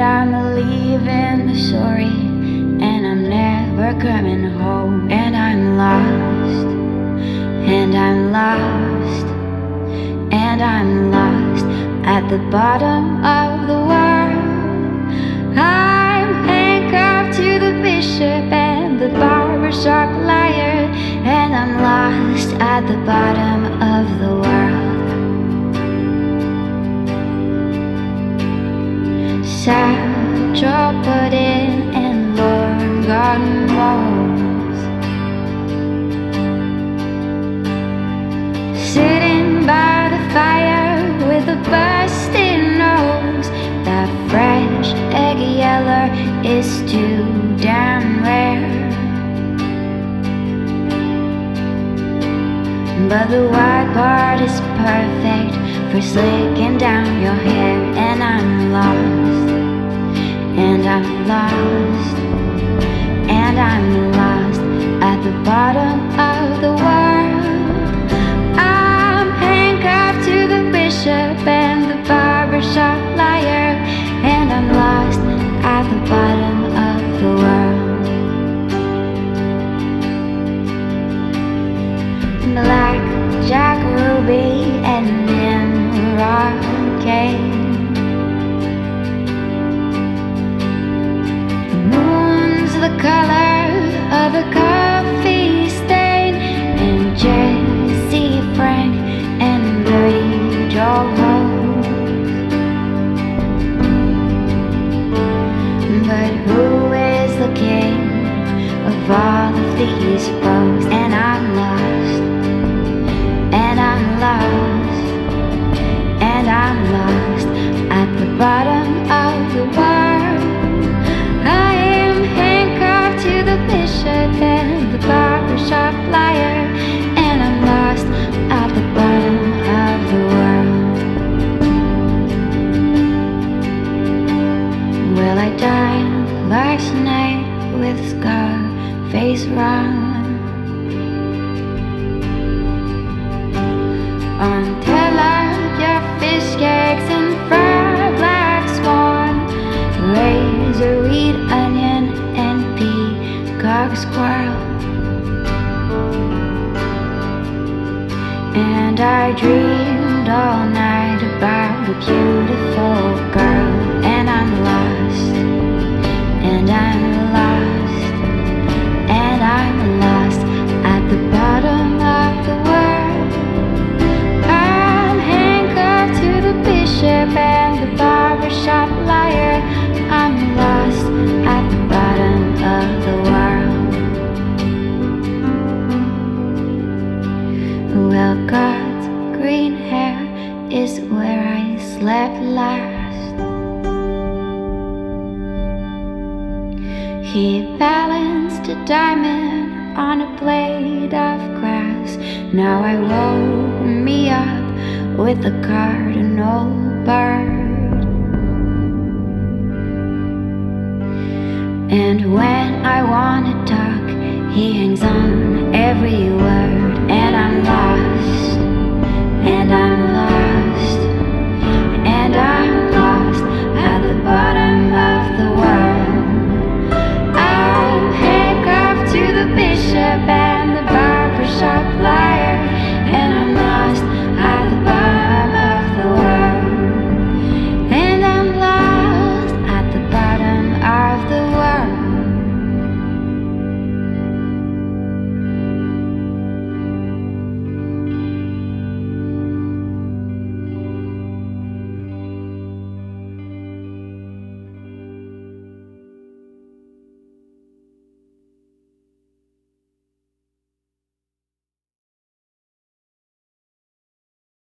I'm leaving Missouri, and I'm never coming home. And I'm lost, and I'm lost, and I'm lost at the bottom of the world. I'm handcuffed to the bishop and the barbershop liar, and I'm lost at the bottom of the world. Satchel put in and Lord garden walls, sitting by the fire with a busted nose. That fresh egg yellow is too damn rare, but the white part is perfect for slicking down your hair. And I'm lost, and I'm lost, and I'm lost at the bottom of the world. I'm handcuffed to the bishop and the barbershop liar, and I'm lost at the bottom of the world. Black Jack Ruby and Emerald Cave, the color of a coffee stain, and Jesse Frank and Dirty Joe Rose. But who is the king of all of these foes? And I'm lost, and I'm lost, and I'm lost at the bottom of the world. I am handcuffed to the bishop and the barbershop liar, and I'm lost at the bottom of the world. Well, I died last night with Scarface run on tilapia, fish cakes, and fried black swan, razor wheat, onion, and peacock squirrel. And I dreamed all night about a beautiful girl. And I'm lost, and I'm lost, and I'm lost at the bottom of the world. I'm handcuffed to the bishop and the barbershop liar. I'm lost at the bottom of the world. Well, God's green hair is where I slept last. He balanced a diamond on a blade of grass. Now I woke me up with a cardinal bird, and when I wanna talk, he hangs on every word. And I'm lost,